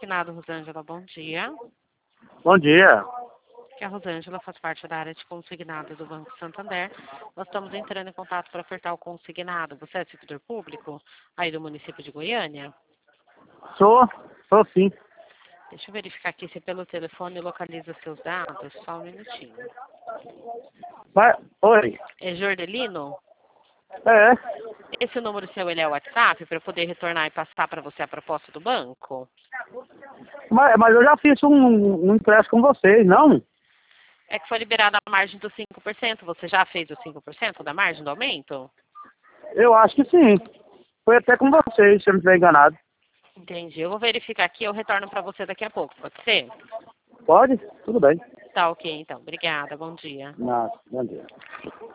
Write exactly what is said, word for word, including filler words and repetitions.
Consignado, Rosângela, bom dia. Bom dia. Que a Rosângela faz parte da área de consignado do Banco Santander. Nós estamos entrando em contato para ofertar o consignado. Você é servidor público aí do município de Goiânia? Sou, sou sim. Deixa eu verificar aqui se pelo telefone localiza seus dados. Só um minutinho. Mas, oi. É Jordelino? É, Esse número seu ele é o WhatsApp para eu poder retornar e passar para você a proposta do banco? mas, mas eu já fiz um, um empréstimo com vocês, não? É que foi liberada a margem dos cinco por cento. Você já fez os cinco por cento da margem do aumento? Eu acho que sim. Foi até com vocês, se eu não estiver enganado. Entendi. Eu vou verificar aqui e eu retorno para você daqui a pouco. Pode ser? Pode? Tudo bem. Tá ok, então. Obrigada. Bom dia. Nossa, bom dia.